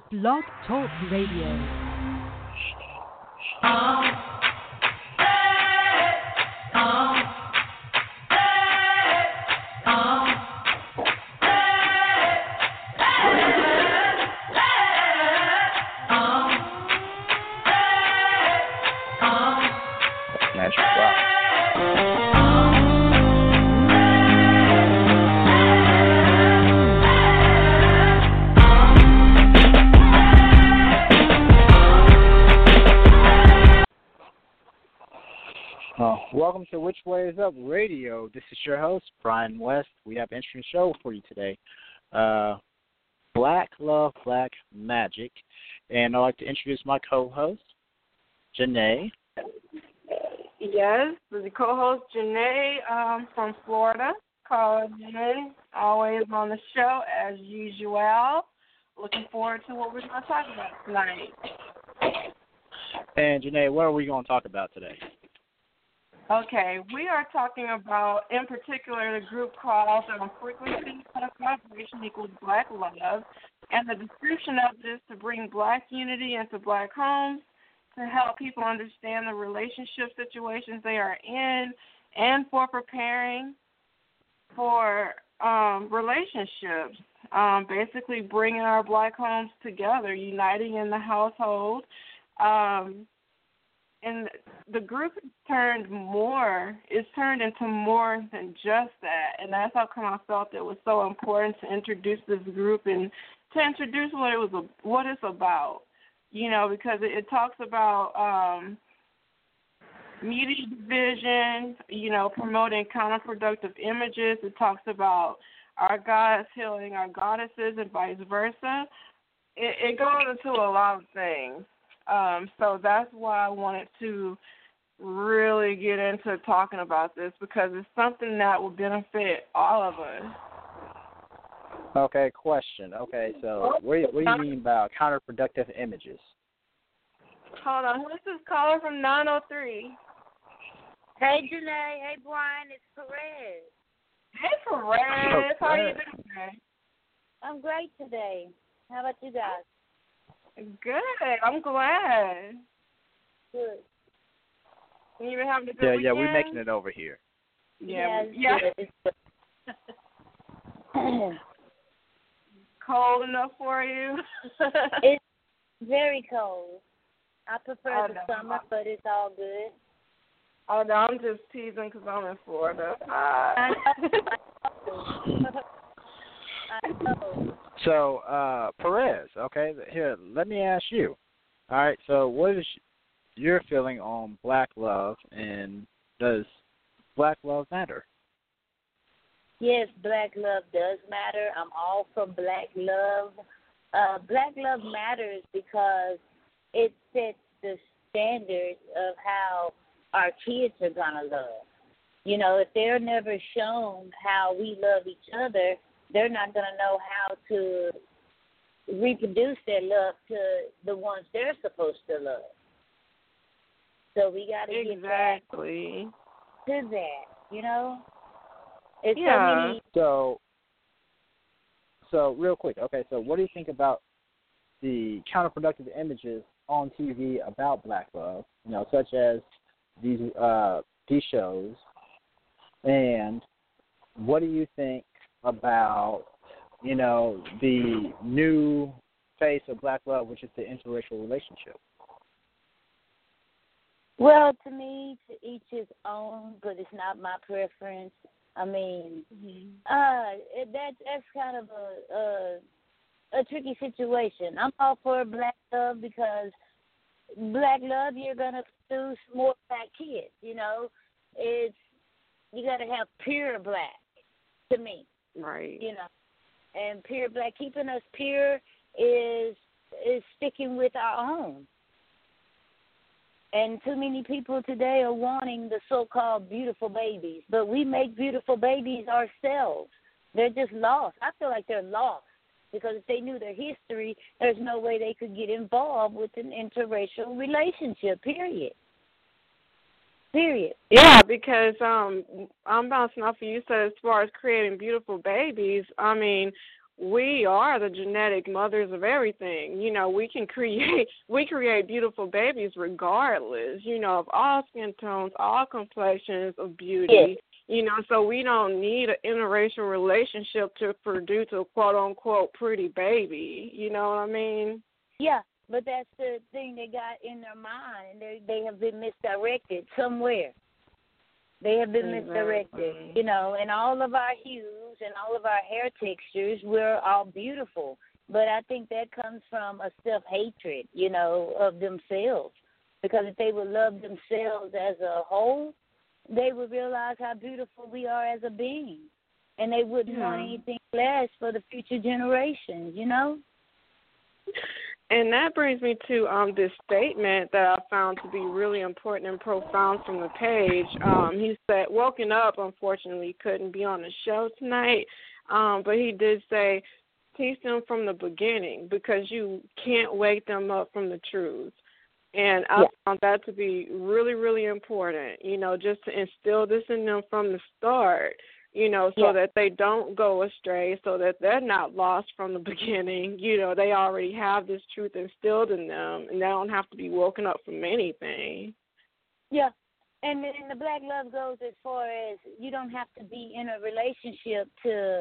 Blog Talk Radio. Welcome to Which Way Is Up Radio. This is your host, Brian West. We have an interesting show for you today. Black Love, Black Magic. And I'd like to introduce my co-host, Janae. Yes, the co-host, Janae from Florida. Call Janae, always on the show as usual. Looking forward to what we're going to talk about tonight. And Janae, what are we going to talk about today? Okay, we are talking about, in particular, the group called Frequency plus Vibration equals Black Love, and the description of this to bring Black unity into Black homes, to help people understand the relationship situations they are in, and for preparing for relationships. Basically bringing our Black homes together, uniting in the household. And the group is turned into more than just that. And that's how come I felt it was so important to introduce this group and to introduce what it's about. You know, because it talks about media division, you know, promoting counterproductive images. It talks about our gods healing our goddesses and vice versa. It goes into a lot of things. So that's why I wanted to really get into talking about this, because it's something that will benefit all of us. Okay, question. Okay, so what do you mean by counterproductive images? Hold on. Who's this caller from 903? Hey, Janae. Hey, Brian. It's Perez. Hey, Perez. How are you doing today? I'm great today. How about you guys? Good. I'm glad. Good. You been having a good weekend? Yeah, we're making it over here. Yeah. Good. Cold enough for you? It's very cold. I prefer the summer, but it's all good. Oh, no, I'm just teasing because I'm in Florida. I know. So, Perez, okay, here, let me ask you. All right, so what is your feeling on Black love, and does Black love matter? Yes, Black love does matter. I'm all for Black love. Black love matters because it sets the standards of how our kids are going to love. You know, if they're never shown how we love each other, they're not going to know how to reproduce their love to the ones they're supposed to love. So we got to get back to that, you know? It's so many. So real quick, okay, so what do you think about the counterproductive images on TV about Black love, you know, such as these shows, and what do you think about, you know, the new face of Black love, which is the interracial relationship? Well, to me, to each his own, but it's not my preference. I mean, that's kind of a tricky situation. I'm all for Black love because Black love, you're gonna produce more Black kids. You know, you got to have pure Black. To me, right? You know, and pure Black, keeping us pure is sticking with our own. And too many people today are wanting the so-called beautiful babies, but we make beautiful babies ourselves. They're just lost. I feel like they're lost because if they knew their history, there's no way they could get involved with an interracial relationship, period. Yeah, because I'm bouncing off of you said as far as creating beautiful babies, I mean, we are the genetic mothers of everything. You know, we create beautiful babies regardless, you know, of all skin tones, all complexions of beauty. Yes. You know, so we don't need an interracial relationship to produce a quote-unquote pretty baby. You know what I mean? Yeah, but that's the thing they got in their mind. They have been misdirected somewhere. They have been misdirected, you know, and all of our hues and all of our hair textures, we're all beautiful. But I think that comes from a self-hatred, you know, of themselves. Because if they would love themselves as a whole, they would realize how beautiful we are as a being. And they wouldn't want anything less for the future generations, you know? And that brings me to this statement that I found to be really important and profound from the page. He said, Woken Up, unfortunately, couldn't be on the show tonight, but he did say, teach them from the beginning because you can't wake them up from the truth. And I found that to be really, really important, you know, just to instill this in them from the start, you know, so that they don't go astray, so that they're not lost from the beginning. You know, they already have this truth instilled in them, and they don't have to be woken up from anything. Yeah, and then the Black Love goes as far as you don't have to be in a relationship to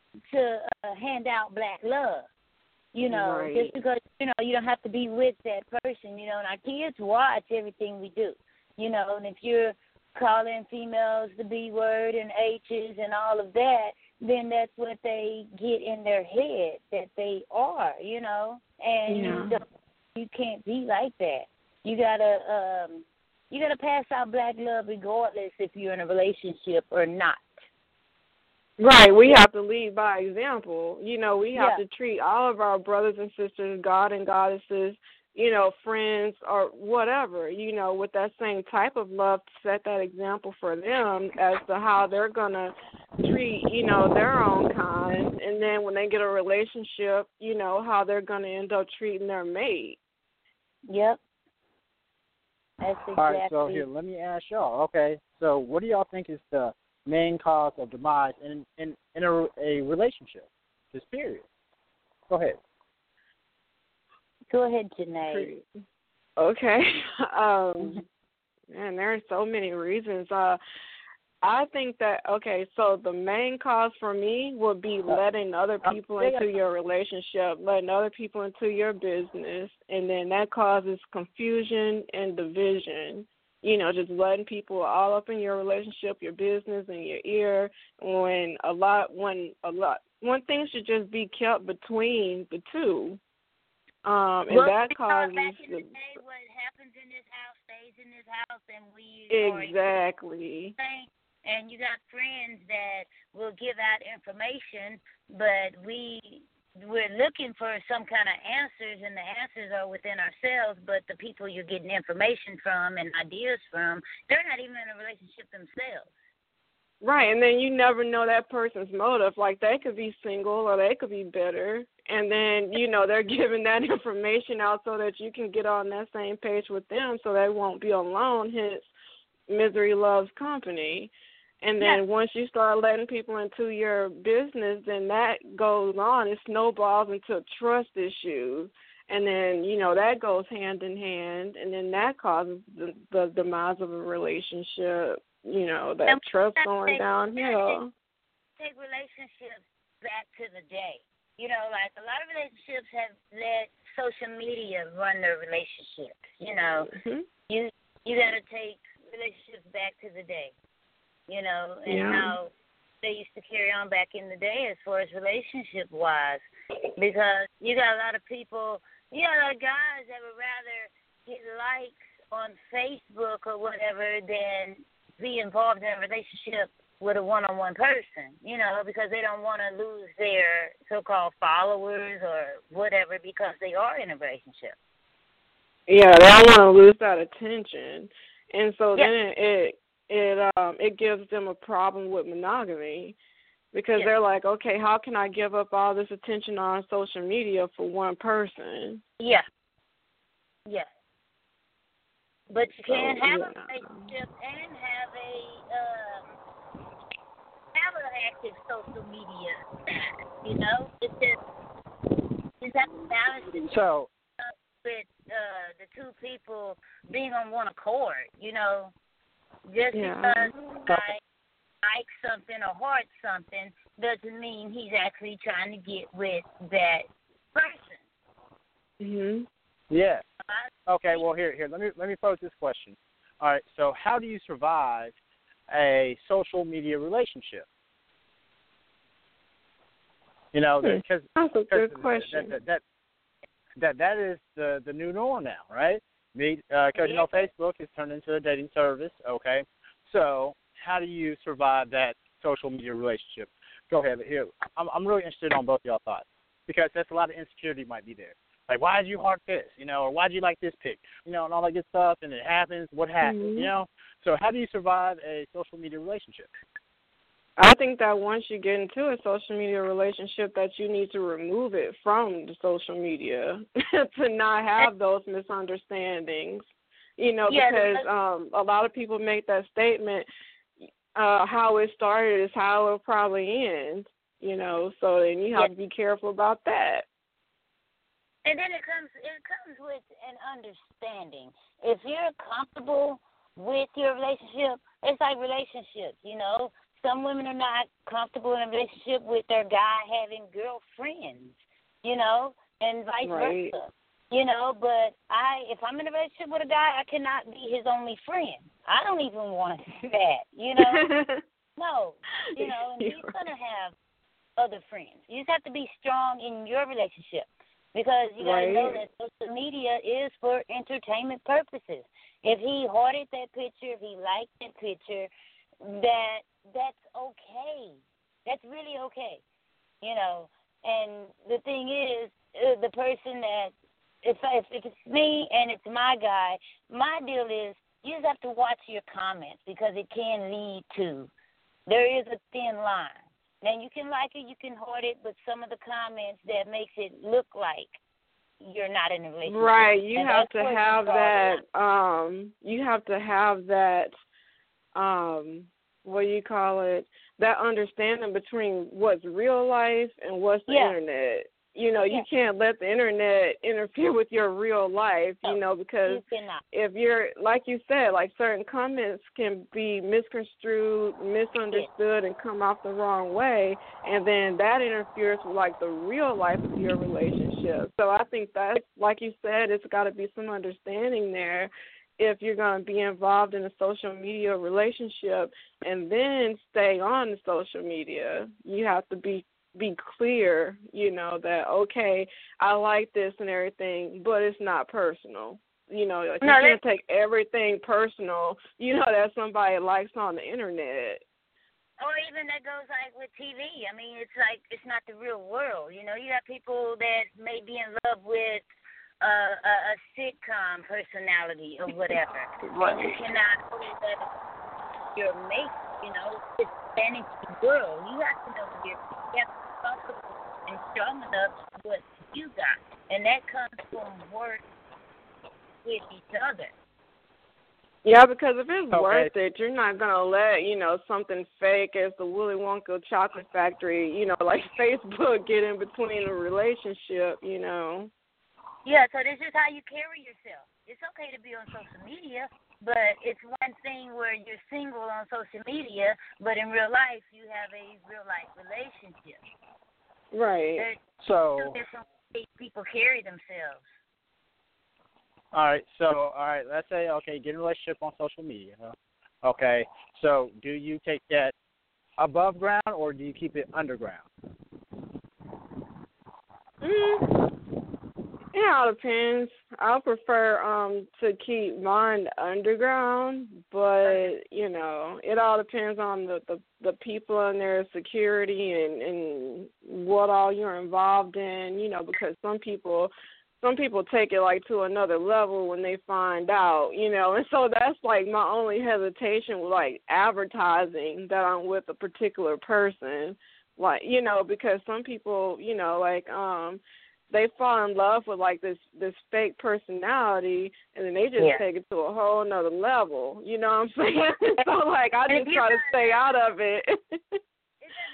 hand out black love. You know, just because, you know, you don't have to be with that person, you know, and our kids watch everything we do, you know, and if you're calling females the B word and H's and all of that, then that's what they get in their head that they are, you know, and you can't be like that. You gotta pass out black love regardless if you're in a relationship or not. Right, we have to lead by example. You know, we have to treat all of our brothers and sisters, God and goddesses, you know, friends or whatever, you know, with that same type of love to set that example for them as to how they're going to treat, you know, their own kind. And then when they get a relationship, you know, how they're going to end up treating their mate. Yep. That's exactly. All right, so here, let me ask y'all. Okay, so what do y'all think is the main cause of demise in a relationship? Just period. Go ahead. Go ahead, Janae. Okay. Man, there are so many reasons. I think that, okay, so the main cause for me would be letting other people into your relationship, letting other people into your business, and then that causes confusion and division. You know, just letting people all up in your relationship, your business, and your ear, when things should just be kept between the two. And that causes back in the day, what happens in this house stays in this house, and we exactly. And you got friends that will give out information, but we're looking for some kind of answers, and the answers are within ourselves. But the people you're getting information from and ideas from, they're not even in a relationship themselves. Right, and then you never know that person's motive. Like, they could be single or they could be bitter. And then, you know, they're giving that information out so that you can get on that same page with them so they won't be alone, hence misery loves company. And then once you start letting people into your business, then that goes on. It snowballs into trust issues. And then, you know, that goes hand in hand. And then that causes the demise of a relationship. You know, that trust going downhill. Take relationships back to the day. You know, like a lot of relationships have let social media run their relationships. You know, you got to take relationships back to the day. You know, and how they used to carry on back in the day as far as relationship-wise. Because you got a lot of people, you got a lot of guys that would rather get likes on Facebook or whatever than be involved in a relationship with a one-on-one person, you know, because they don't want to lose their so-called followers or whatever because they are in a relationship. Yeah, they don't want to lose that attention. And so then it gives them a problem with monogamy because they're like, okay, how can I give up all this attention on social media for one person? Yeah. Yeah. But you can have a relationship and have proactive social media status, you know? It's just have to balance it with the two people being on one accord, you know? Just because I like something or heart something doesn't mean he's actually trying to get with that person. Mhm. Yeah. Okay. Well, here. Let me pose this question. All right. So, how do you survive a social media relationship? You know, because that's a good question. That is the new norm now, right? Because you know, Facebook has turned into a dating service. Okay. So, how do you survive that social media relationship? Go ahead. Here, I'm really interested on both of y'all thoughts because there's a lot of insecurity might be there. Like, why did you heart this? You know, or why did you like this pic? You know, and all that good stuff, and it happens. What happened? Mm-hmm. You know. So, how do you survive a social media relationship? I think that once you get into a social media relationship, that you need to remove it from the social media to not have those misunderstandings. You know, because a lot of people make that statement. How it started is how it'll probably end. You know, so then you have to be careful about that. And then it comes with an understanding. If you're comfortable with your relationship, it's like relationships, you know. Some women are not comfortable in a relationship with their guy having girlfriends, you know, and vice versa. You know, but if I'm in a relationship with a guy, I cannot be his only friend. I don't even want that, you know. No, you know, and he's going to have other friends. You just have to be strong in your relationship. Because you got to know that social media is for entertainment purposes. If he hearted that picture, if he liked that picture, that's okay. That's really okay, you know. And the thing is, the person that, if it's me and it's my guy, my deal is you just have to watch your comments because it can lead to, there is a thin line. Now, you can like it, you can heart it, but some of the comments that makes it look like you're not in a relationship. Right. You have to have that, you have to have that, what do you call it, that understanding between what's real life and what's the internet. You know, you can't let the internet interfere with your real life, you know, because if you're, like you said, like certain comments can be misconstrued, misunderstood, and come off the wrong way, and then that interferes with, like, the real life of your relationship. So I think that's, like you said, it's got to be some understanding there if you're going to be involved in a social media relationship and then stay on the social media. You have to be clear, you know, that, okay, I like this and everything, but it's not personal. You know, like, you can't take everything personal, you know, that somebody likes on the internet. Or even that goes like with TV. I mean, it's like it's not the real world. You know, you have people that may be in love with a sitcom personality or whatever. And you cannot put that as your mate, you know. It's fantasy world. You have to know you have to be comfortable and strong enough to what you got. And that comes from work with each other. Yeah, because if it's worth it, you're not going to let, you know, something fake as the Willy Wonka chocolate factory, you know, like Facebook get in between a relationship, you know. Yeah, so this is how you carry yourself. It's okay to be on social media, but it's one thing where you're single on social media, but in real life you have a real-life relationship. Right. There's two different ways people carry themselves. All right, let's say, okay, get in a relationship on social media. Okay, so do you take that above ground or do you keep it underground? It all depends. I prefer to keep mine underground, but, you know, it all depends on the people and their security and what all you're involved in, you know, because some people take it, like, to another level when they find out, you know. And so that's, like, my only hesitation with, like, advertising that I'm with a particular person. Like, you know, because some people, you know, like, they fall in love with, like, this fake personality, and then they just take it to a whole nother level. You know what I'm saying? So, like, I just try to stay out of it. It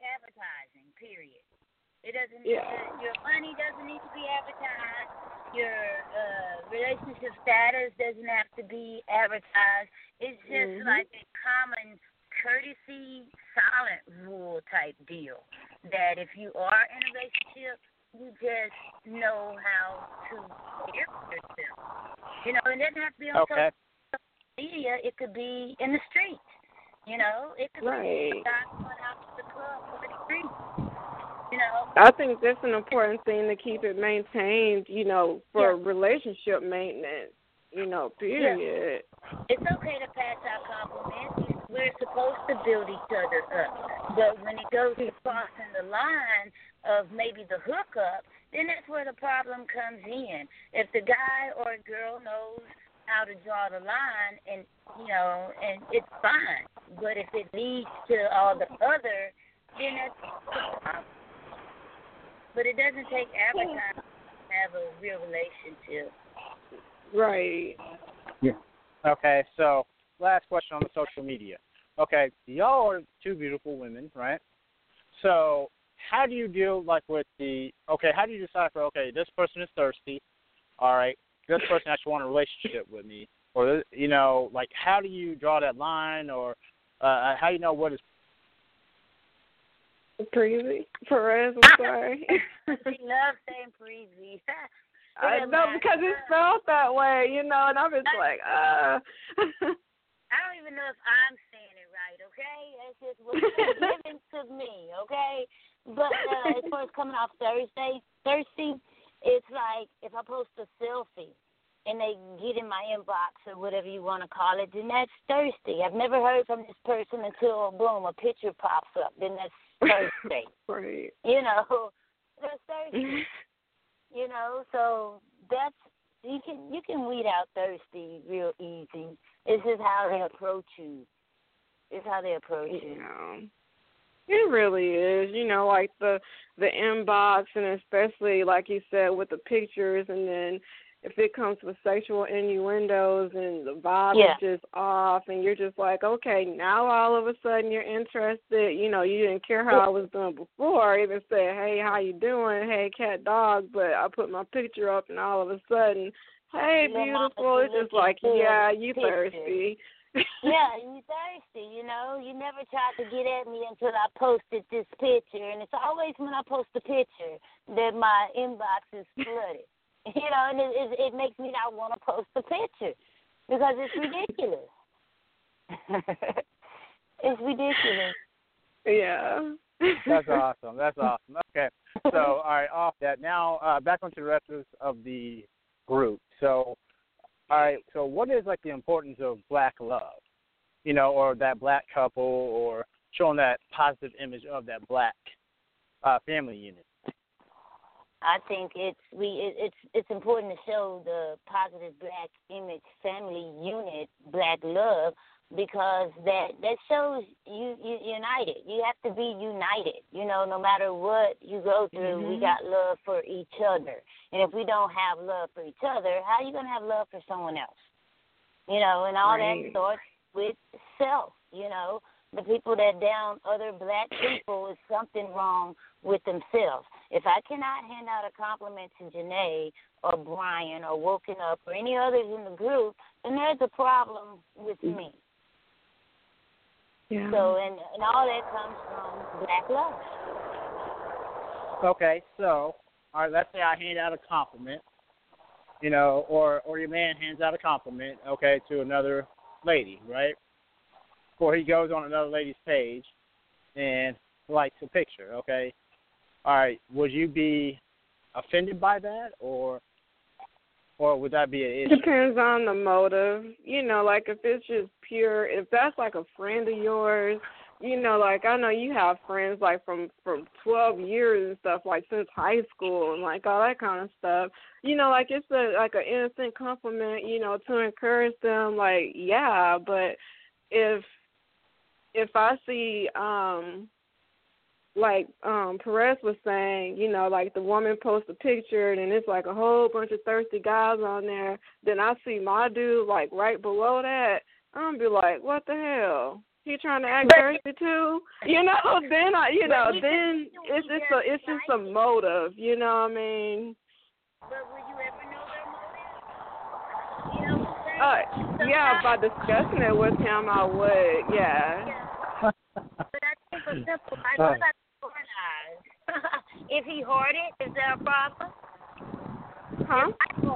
advertising, period. It doesn't. Your money doesn't need to be advertised. Your relationship status doesn't have to be advertised. It's just like a common courtesy, silent rule type deal. That if you are in a relationship, you just know how to care for yourself. You know, it doesn't have to be on social media. It could be in the street. You know, it could be a guy going out to the club for the street. You know, I think that's an important thing to keep it maintained, you know, for relationship maintenance, you know, period. Yeah. It's okay to pass out compliments. We're supposed to build each other up. But when it goes to crossing the line of maybe the hookup, then that's where the problem comes in. If the guy or girl knows how to draw the line, and, you know, and it's fine. But if it leads to all the other, then that's the problem. But it doesn't take advertising to have a real relationship. Right. Yeah. Okay, so last question on the social media. Okay, y'all are two beautiful women, right? So how do you deal, like, with how do you decipher, this person is thirsty, all right, this person actually wants a relationship with me, or, you know, like, how do you draw that line, or how do you know what is Breezy? Perez, I'm sorry. She loves saying breezy. I know, because it felt that way, you know, and I'm just like, I don't even know if I'm saying it right, okay? It's just what's given to me, okay? But as far as coming off thirsty, it's like if I post a selfie and they get in my inbox or whatever you want to call it, then that's thirsty. I've never heard from this person until, boom, a picture pops up. Then that's thirsty. Right. You know, that's thirsty. You know, so that's you can weed out thirsty real easy. It's just how they approach you. It's how they approach you. It really is, you know, like the inbox, and especially like you said with the pictures, and then if it comes with sexual innuendos and the vibe is just off, and you're just like, okay, now all of a sudden you're interested. You know, you didn't care how I was doing before. I even said, hey, how you doing? Hey, cat, dog. But I put my picture up, and all of a sudden, hey, beautiful. It's just like, yeah, you thirsty. Yeah, you thirsty, you know. You never tried to get at me until I posted this picture. And it's always when I post a picture that my inbox is flooded. You know, and it makes me not want to post the picture because it's ridiculous. It's ridiculous. Yeah. That's awesome. That's awesome. Okay. So, all right, off that. Now, back onto the rest of the group. So, all right, so what is, like, the importance of black love, you know, or that black couple, or showing that positive image of that black family unit? I think it's important to show the positive black image family unit, black love, because that shows you united. You have to be united. You know, no matter what you go through, we got love for each other. And if we don't have love for each other, how are you going to have love for someone else? You know, and all that starts with self, you know. The people that down other black people, is something wrong with themselves. If I cannot hand out a compliment to Janae or Brian or Woken Up or any others in the group, then there's a problem with me. Yeah. So, and all that comes from black love. Okay, so, all right, let's say I hand out a compliment, you know, or your man hands out a compliment, okay, to another lady, right? Or he goes on another lady's page and likes a picture, okay? All right, would you be offended by that, or would that be an issue? Depends on the motive. You know, like if it's just pure, if that's like a friend of yours, you know, like I know you have friends like from 12 years and stuff, like since high school and like all that kind of stuff. You know, like it's like an innocent compliment, you know, to encourage them, like, yeah, but if I see, like Perez was saying, you know, like the woman posts a picture and it's like a whole bunch of thirsty guys on there, then I see my dude like right below that, I'm going to be like, what the hell? He trying to act thirsty too. Then then it's just a motive. You know what I mean? But will you ever know their motive? You know what I'm saying? Yeah, by discussing it with him, I would. Yeah. But I think for simple, I know that's organized. If he hoarded, is there a problem? Huh?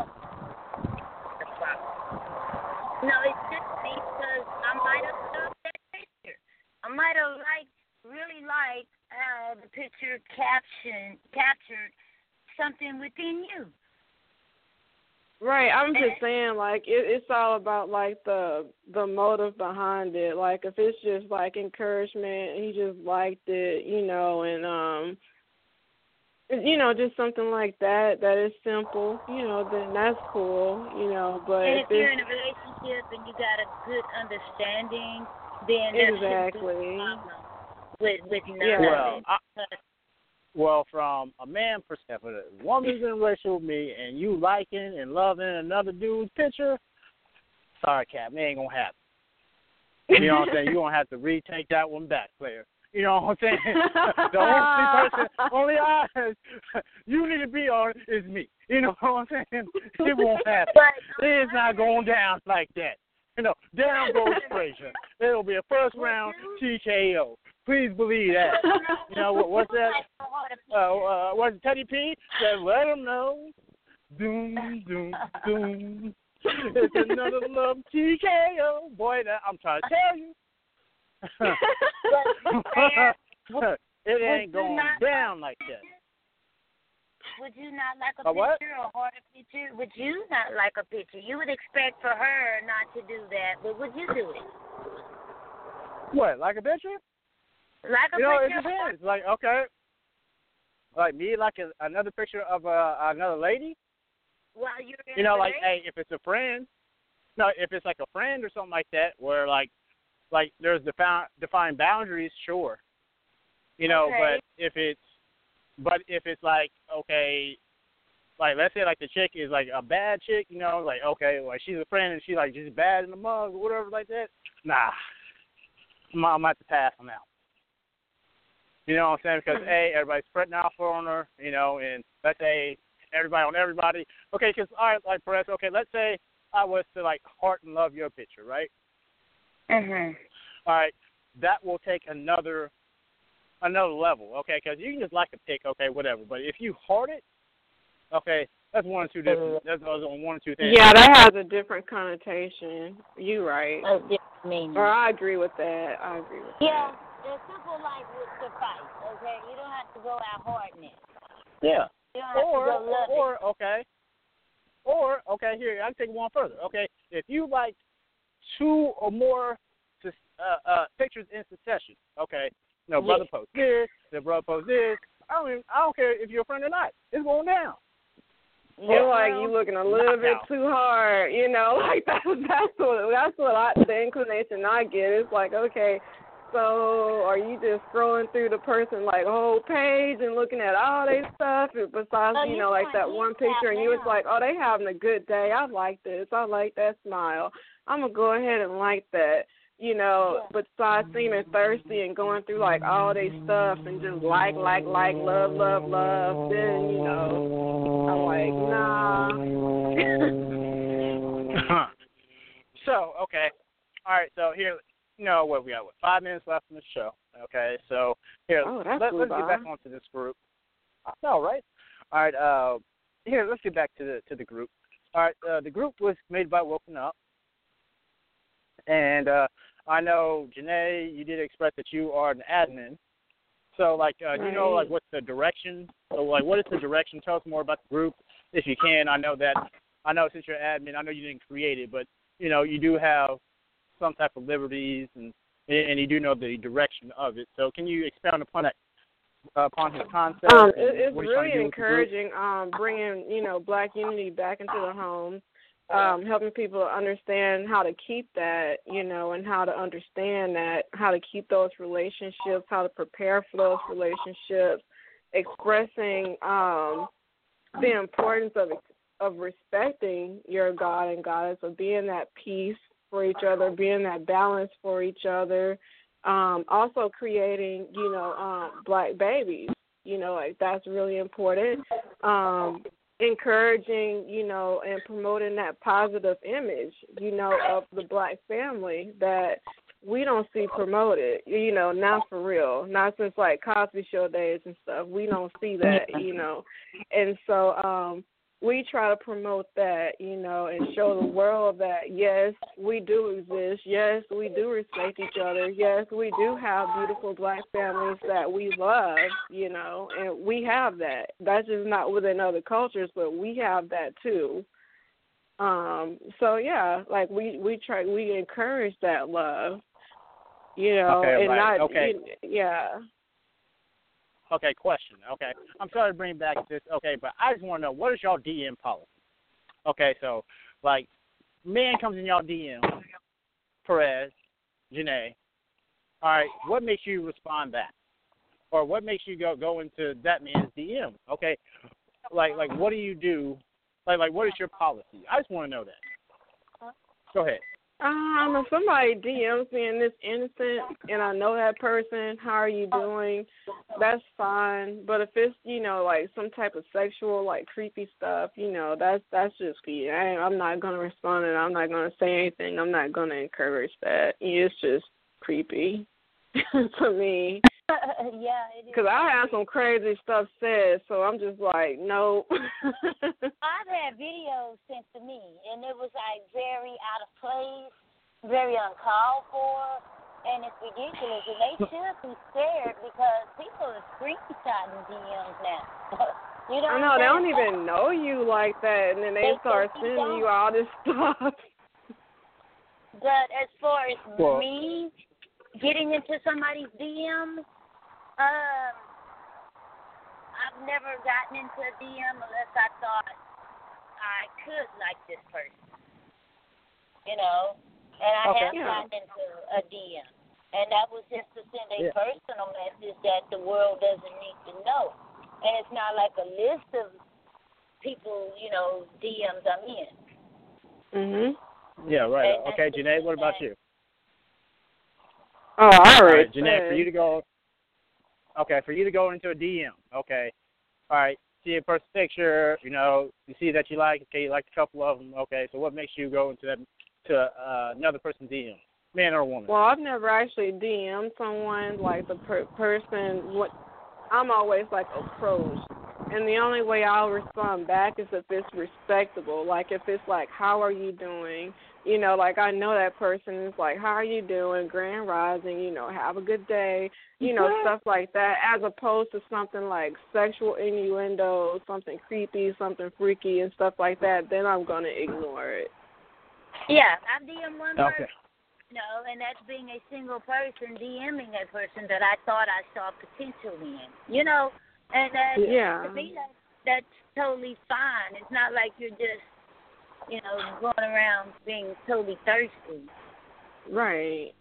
No, it's just because I might have loved that picture. I might have really liked how the picture captured something within you. Right, I'm just saying, like, it's all about, like, the motive behind it. Like, if it's just, like, encouragement, he just liked it, and, just something like that is simple, then that's cool, but and if you're in a relationship and you got a good understanding, then there shouldn't be a problem with none of it. Well, from a man perspective, if a woman's in a relationship with me and you liking and loving another dude's picture, sorry, Cap, it ain't going to happen. You know what I'm saying? You're going to have to retake that one back, player. You know what I'm saying? The only eyes you need to be on is me. You know what I'm saying? It won't happen. It's not going down like that. Down goes Frazier. It'll be a first round TKO. Please believe that. What's that? What's it, Teddy P? Said, let him know. Doom, doom, doom. It's another love TKO. Boy, I'm trying to tell you. It ain't going down like that. Would you not like a picture or heart a picture? Would you not like a picture? You would expect for her not to do that, but would you do it? What, like a picture? Like a picture? It depends. Like, okay. Like me, like another picture of another lady? While you're in a like, hey, if it's a friend. No, if it's like a friend or something like that, where like there's defined boundaries, sure. Okay. But if it's like, okay, like let's say like the chick is like a bad chick, like okay, like she's a friend and she's like just bad in the mug or whatever like that. Nah, I'm gonna have to pass on that. You know what I'm saying? Because everybody's fretting out on her, and let's say everybody on everybody. Okay, because all right, like Perez, okay, let's say I was to like heart and love your picture, right? Mhm. All right, that will take another level, okay? Because you can just like a pic, okay, whatever. But if you heart it, okay, that's one or two different. That's on one or two things. Yeah, that has a different connotation. You right. Meaning. Or I agree with that. Yeah, the simple life would suffice. Okay, you don't have to go out harding it. Yeah. You don't have to go love it. Okay, here I can take it one further. Okay, if you like two or more pictures in succession, okay. Brother posts this, the brother posts this. I don't care if you're a friend or not. It's going down. You're like you looking a little bit too hard, like that's what the inclination I get. It's like, okay, so are you just scrolling through the person like whole page and looking at all their stuff besides, like that one picture and you was like, oh, they having a good day. I like this. I like that smile. I'm gonna go ahead and like that. Besides seeming thirsty and going through like all their stuff and just like, love, then, I'm like, nah. So, okay. All right, so here, what we got, 5 minutes left in the show. Okay, so here, let's get back onto this group. I know, right? All right, here, let's get back to the group. All right, the group was made by Woken Up. And I know, Janae, you did express that you are an admin. So, like, do you know, like, what's the direction? So, like, what is the direction? Tell us more about the group, if you can. I know since you're an admin, I know you didn't create it, but, you do have some type of liberties, and you do know the direction of it. So, can you expound upon that, upon his concept? It's really encouraging, bringing, Black unity back into the home. Helping people understand how to keep that, and how to understand that, how to keep those relationships, how to prepare for those relationships, expressing the importance of respecting your God and goddess, of being that peace for each other, being that balance for each other, Also creating, black babies, like that's really important. Encouraging, and promoting that positive image, of the black family that we don't see promoted, not for real, not since like Cosby Show days and stuff. We don't see that, and so we try to promote that, and show the world that yes, we do exist. Yes, we do respect each other. Yes, we do have beautiful black families that we love, and we have that. That's just not within other cultures, but we have that too. So yeah, like we encourage that love. Okay, and right. not, Okay. Yeah. Okay, question. Okay, I'm sorry to bring back this. Okay, but I just want to know, what is y'all DM policy? Okay, so like, man comes in y'all DM, Perez, Janae. All right, what makes you respond back, or what makes you go into that man's DM? Okay, like what do you do? Like what is your policy? I just want to know that. Go ahead. If somebody DMs me in this instant and I know that person, how are you doing? That's fine. But if it's, like some type of sexual, like creepy stuff, that's just me. I'm not gonna respond and I'm not gonna say anything. I'm not gonna encourage that. It's just creepy to me. Yeah, it is. Because I have some crazy stuff said, so I'm just like, nope. I've had videos sent to me, and it was like very out of place, very uncalled for, and it's ridiculous. And they should be scared because people are screenshotting DMs now. I know, they don't even know you like that, and then they start sending you all this stuff. But as far as me getting into somebody's DM, I've never gotten into a DM unless I thought I could like this person, and I have gotten into a DM, and that was just to send a personal message that the world doesn't need to know, and it's not like a list of people, DMs I'm in. Mhm. Yeah, right. Okay, Janae, what about you? Oh, all right. Janae, for you to go. Okay, for you to go into a DM, okay. All right, see a person's picture, you see that you like, okay, you like a couple of them, okay. So what makes you go into another person's DM, man or woman? Well, I've never actually DM'd someone, like the person, I'm always like approached. And the only way I'll respond back is if it's respectable. Like if it's like, how are you doing? Like I know that person is like, how are you doing? Grand rising, have a good day, stuff like that, as opposed to something like sexual innuendo, something creepy, something freaky and stuff like that, then I'm going to ignore it. Yeah, I DM one person, and that's being a single person DMing a person that I thought I saw potential in, and to me that's totally fine. It's not like you're just, going around being totally thirsty. Right.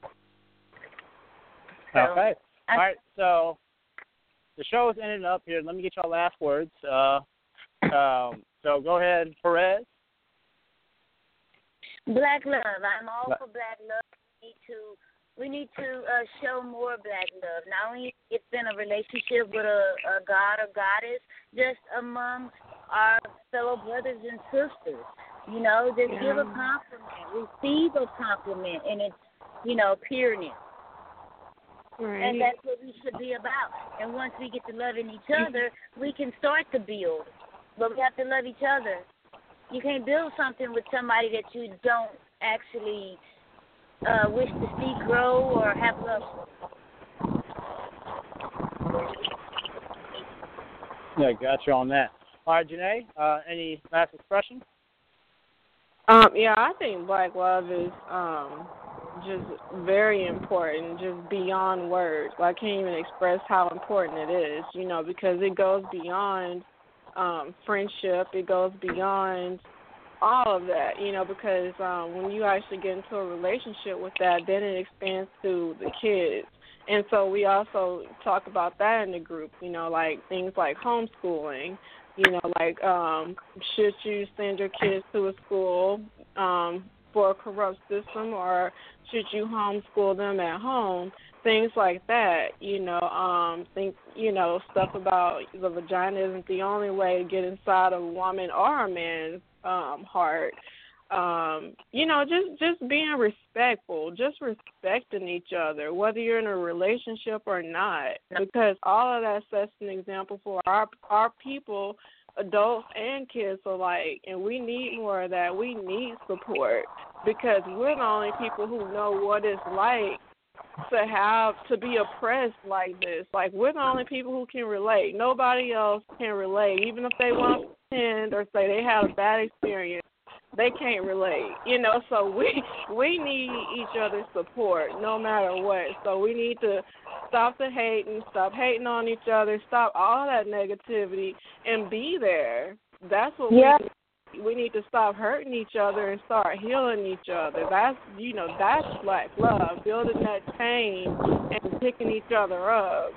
Okay. All right, so the show is ending up here. Let me get y'all last words. So go ahead, Perez. Black love. I'm all for black love. We need to show more black love. Not only it's been a relationship with a god or goddess, just among our fellow brothers and sisters. Just give a compliment, receive a compliment, and it's, pureness. Right. And that's what we should be about. And once we get to loving each other, we can start to build. But we have to love each other. You can't build something with somebody that you don't actually wish to see grow or have love for. Yeah, got you on that. All right, Janae, any last expression? Yeah, I think black love is just very important, just beyond words. I can't even express how important it is, because it goes beyond friendship. It goes beyond all of that, because when you actually get into a relationship with that, then it expands to the kids. And so we also talk about that in the group, like things like homeschooling, like should you send your kids to a school for a corrupt system, or should you homeschool them at home? Things like that, stuff about the vagina isn't the only way to get inside a woman or a man's heart. Just being respectful, just respecting each other, whether you're in a relationship or not, because all of that sets an example for our people, adults and kids alike, and we need more of that. We need support because we're the only people who know what it's like to be oppressed like this. Like, we're the only people who can relate. Nobody else can relate. Even if they want to pretend or say they had a bad experience, they can't relate. So we need each other's support no matter what. So we need to stop the hating, stop hating on each other, stop all that negativity, and be there. That's what we need to stop hurting each other and start healing each other. That's Black love, building that chain and picking each other up.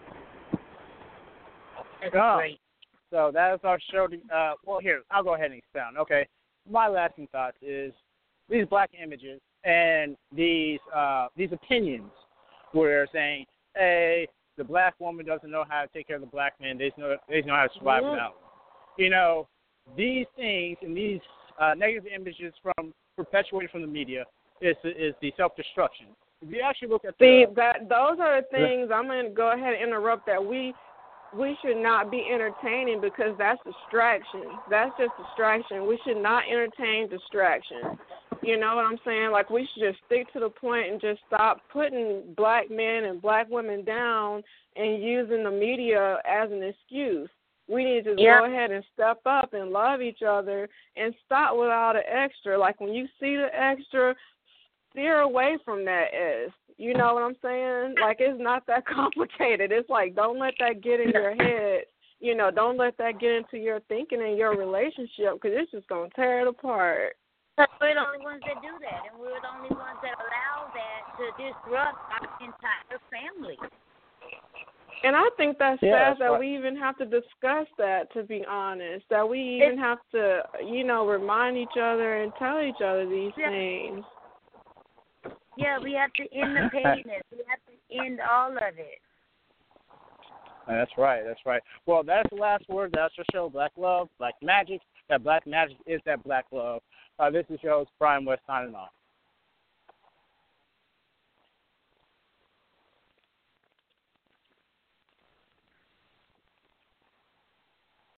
That's great. So that is our show. Here, I'll go ahead and expound. Okay, my lasting thoughts is these black images and these opinions where they're saying, hey, the black woman doesn't know how to take care of the black man. They know how to survive without. These things and these negative images perpetuated from the media is the self-destruction. If you actually look at those are the things, I'm going to go ahead and interrupt that we should not be entertaining, because that's distraction. That's just distraction. We should not entertain distraction. You know what I'm saying? Like, we should just stick to the point and just stop putting black men and black women down and using the media as an excuse. We need to go ahead and step up and love each other and stop with all the extra. Like, when you see the extra, steer away from that S. You know what I'm saying? Like, it's not that complicated. It's like, don't let that get in your head. Don't let that get into your thinking and your relationship, because it's just going to tear it apart. Because we're the only ones that do that, and we're the only ones that allow that to disrupt our entire family. And I think that's sad that we even have to discuss that, to be honest, that we even have to, remind each other and tell each other these things. Yeah, we have to end the pettiness. We have to end all of it. That's right. Well, that's the last word. That's our show, Black Love, Black Magic. That Black Magic is that Black Love. This is your host, Brian West, signing off.